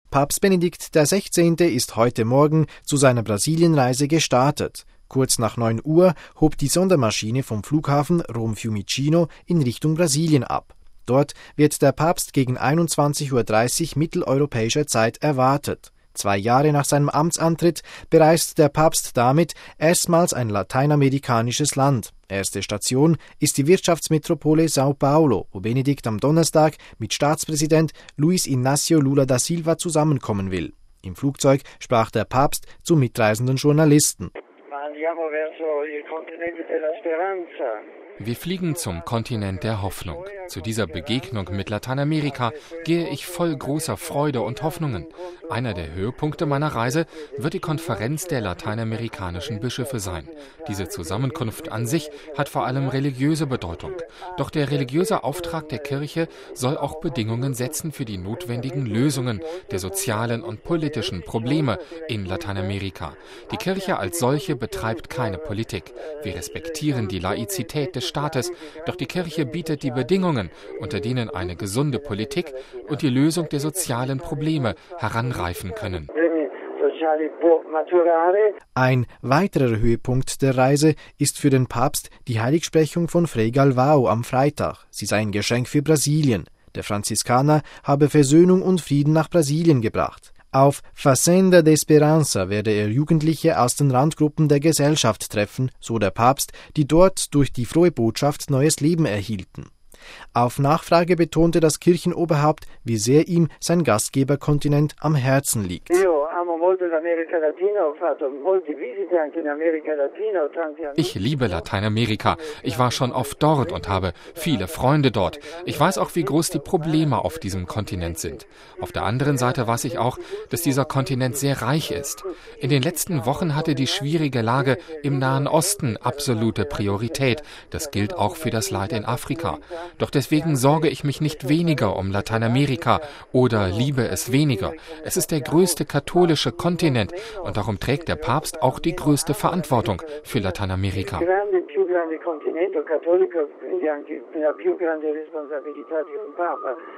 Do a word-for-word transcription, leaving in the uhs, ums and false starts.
Papst Benedikt der Sechzehnte ist heute Morgen zu seiner Brasilienreise gestartet. Kurz nach neun Uhr hob die Sondermaschine vom Flughafen Rom-Fiumicino in Richtung Brasilien ab. Dort wird der Papst gegen einundzwanzig Uhr dreißig mitteleuropäischer Zeit erwartet. Zwei Jahre nach seinem Amtsantritt bereist der Papst damit erstmals ein lateinamerikanisches Land. Erste Station ist die Wirtschaftsmetropole São Paulo, wo Benedikt am Donnerstag mit Staatspräsident Luiz Inácio Lula da Silva zusammenkommen will. Im Flugzeug sprach der Papst zu mitreisenden Journalisten. Wir fliegen zum Kontinent der Hoffnung. Zu dieser Begegnung mit Lateinamerika gehe ich voll großer Freude und Hoffnungen. Einer der Höhepunkte meiner Reise wird die Konferenz der lateinamerikanischen Bischöfe sein. Diese Zusammenkunft an sich hat vor allem religiöse Bedeutung. Doch der religiöse Auftrag der Kirche soll auch Bedingungen setzen für die notwendigen Lösungen der sozialen und politischen Probleme in Lateinamerika. Die Kirche als solche betreibt keine Politik. Wir respektieren die Laizität des Staates, doch die Kirche bietet die Bedingungen, unter denen eine gesunde Politik und die Lösung der sozialen Probleme heranreifen können. Ein weiterer Höhepunkt der Reise ist für den Papst die Heiligsprechung von Frei Galvão am Freitag. Sie sei ein Geschenk für Brasilien. Der Franziskaner habe Versöhnung und Frieden nach Brasilien gebracht. Auf Fazenda de Esperança werde er Jugendliche aus den Randgruppen der Gesellschaft treffen, so der Papst, die dort durch die frohe Botschaft neues Leben erhielten. Auf Nachfrage betonte das Kirchenoberhaupt, wie sehr ihm sein Gastgeberkontinent am Herzen liegt. Ich liebe Lateinamerika. Ich war schon oft dort und habe viele Freunde dort. Ich weiß auch, wie groß die Probleme auf diesem Kontinent sind. Auf der anderen Seite weiß ich auch, dass dieser Kontinent sehr reich ist. In den letzten Wochen hatte die schwierige Lage im Nahen Osten absolute Priorität. Das gilt auch für das Leid in Afrika. Doch deswegen sorge ich mich nicht weniger um Lateinamerika oder liebe es weniger. Es ist der größte katholische Kontinent und darum trägt der Papst auch die größte Verantwortung für Lateinamerika.